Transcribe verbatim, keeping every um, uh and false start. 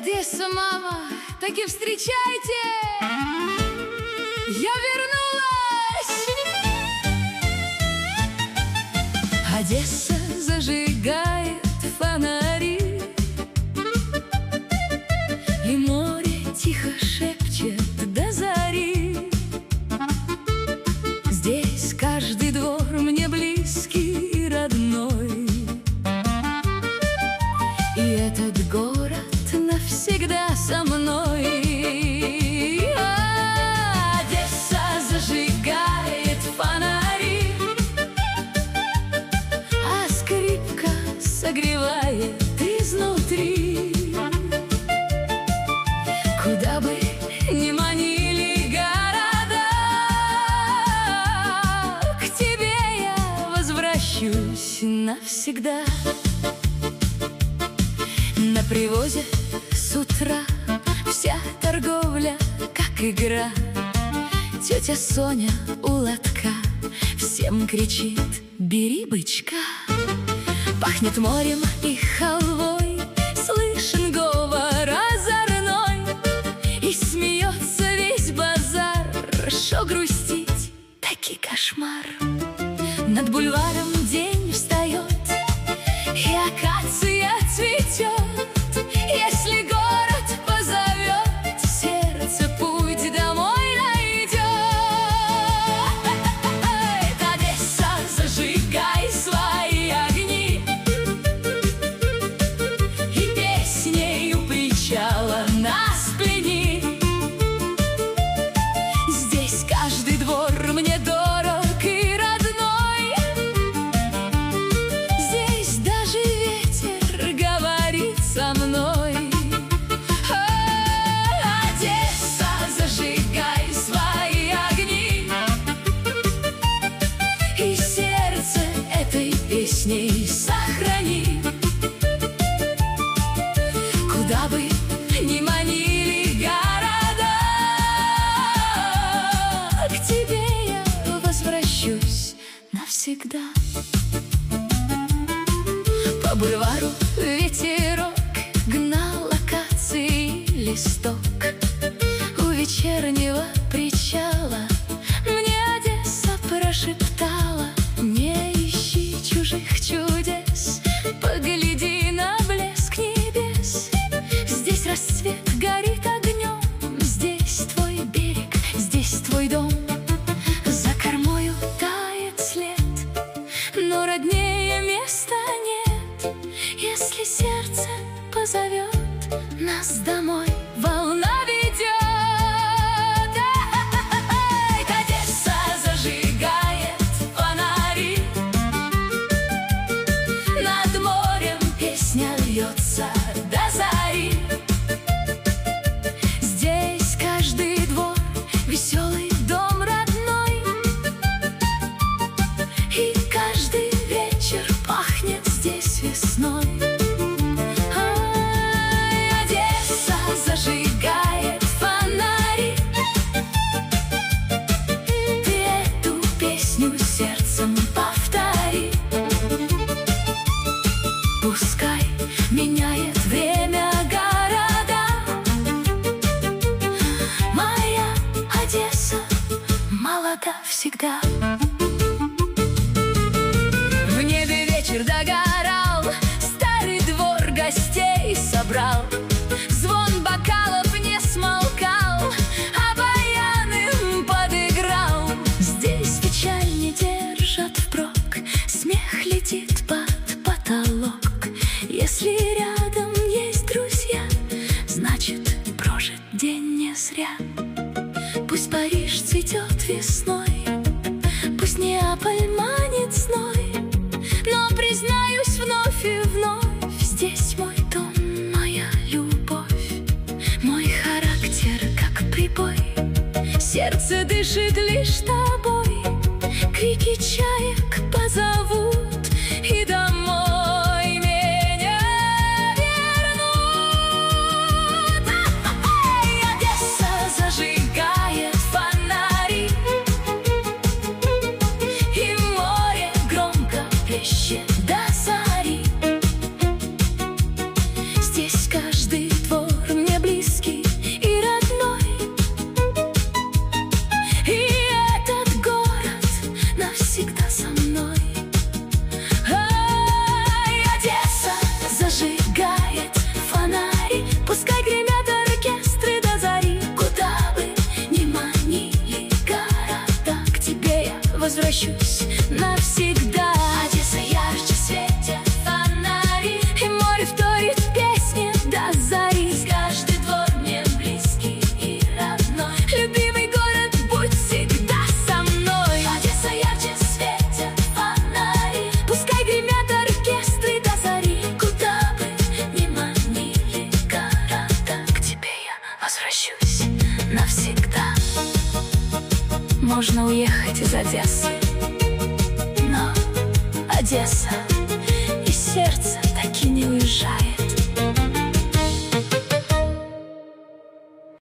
Одесса, мама, таки встречайте! Я вернулась! Одесса зажигает фонари, и море тихо шепчет до зари. Здесь каждый двор мне близкий и родной, и этот город навсегда со мной. Одесса зажигает фонари, а скрипка согревает изнутри. Куда бы ни манили города, к тебе я возвращусь навсегда. На привозе с утра вся торговля как игра. Тетя Соня у лотка всем кричит: бери бычка. Пахнет морем и халвой, слышен говор озорной, и смеется весь базар. Шо грустить, таки кошмар. Над бульваром день встает, и акация цветет. Если город позовет, сердце путь домой найдет. Одесса, зажигай свои огни, и песней у причала нас плени. Здесь каждый двор мне дорог и родной, здесь даже ветер говорит со мной. Одесса, зажигай свои огни, и сердце этой песней сохрани. Куда бы ни манили города, к тебе я возвращусь навсегда. По бульвару ветерок гнал акации листок. У вечернего причала мне Одесса прошептала: не ищи чужих чудес, погляди на блеск небес. Здесь рассвет горит огнем, здесь твой берег, здесь твой дом. За кормою тает след, но роднее места нет. Если сердце позовет нас домой, волна ведет. Одесса зажигает фонари, над морем песня льется до зари. Здесь каждый двор веселый дом родной, и каждый вечер пахнет здесь весной. Одесса зажигает фонари, ты эту песню сердцем повтори. Пускай меняет время города, моя Одесса молода всегда. В небе вечер догорал, старый двор гостей собрал. Звон бокалов не смолкал, а баян им подыграл. Здесь печаль не держат впрок, смех летит под потолок. Если рядом есть друзья, значит прожит день не зря. Пусть Париж цветет весной, пусть Неаполь манит зной, но признаюсь вновь и вновь, здесь мой дом, моя любовь, мой характер как прибой. Сердце дышит лишь тобой, крики чаек позовут, и домой меня вернут. Одесса зажигает фонари, и море громко плещет до зари. Здесь каждый двор Одессы. Но Одесса